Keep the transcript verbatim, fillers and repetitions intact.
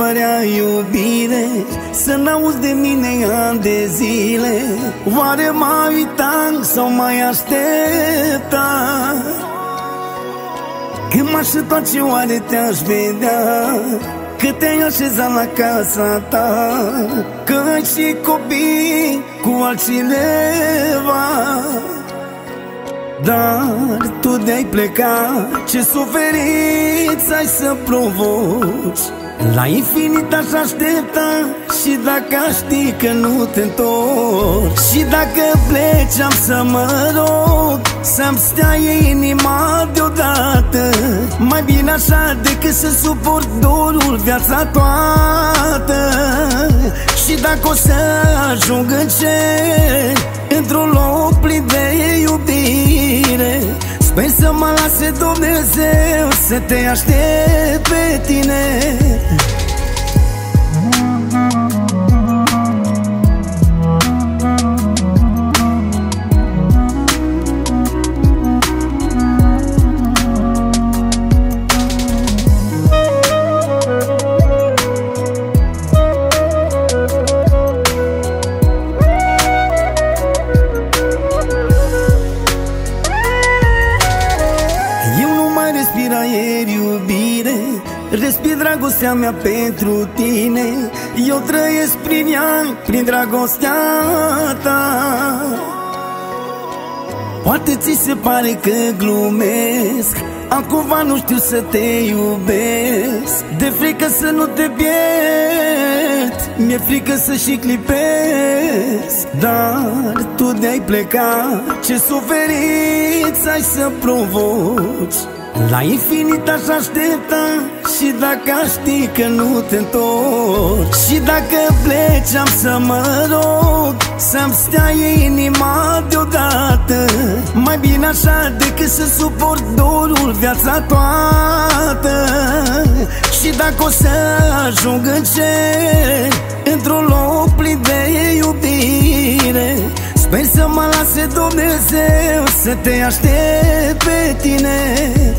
părea iubire să n-auzi de mine ani de zile? Oare m-ai uitat sau mai aștepta? Când m-aș întoarce, oare te-aș vedea? Că te-ai așezat la casa ta, că ai și copii cu altcineva. Dar tu de-ai plecat, ce suferință ai să provoci. La infinit aș aștepta și dacă aș ști că nu te întorci. Și dacă pleci am să mă rog să-mi stea inima deodată. Mai bine așa decât să suport dorul viața toată. Și dacă o să ajung în cer, într-un loc plin de iubire, sper să mă lase Dumnezeu să te aștept pe tine. Respir aer, iubire, respir dragostea mea pentru tine. Eu trăiesc prin ea, prin dragostea ta. Poate ți se pare că glumesc, acum nu știu să te iubesc. De frică să nu te pierd, mi-e frică să și clipesc. Dar tu de-ai plecat, ce suferință ai să provoci. La infinit aș aștepta și dacă aș ști că nu te întorci. Și dacă pleci am să mă rog să-mi stea inima deodată. Mai bine așa decât să suport dorul viața toată. Și dacă o să ajung în cer, într-un loc plin de iubire, sper să mă lase Dumnezeu să te aștept pe tine.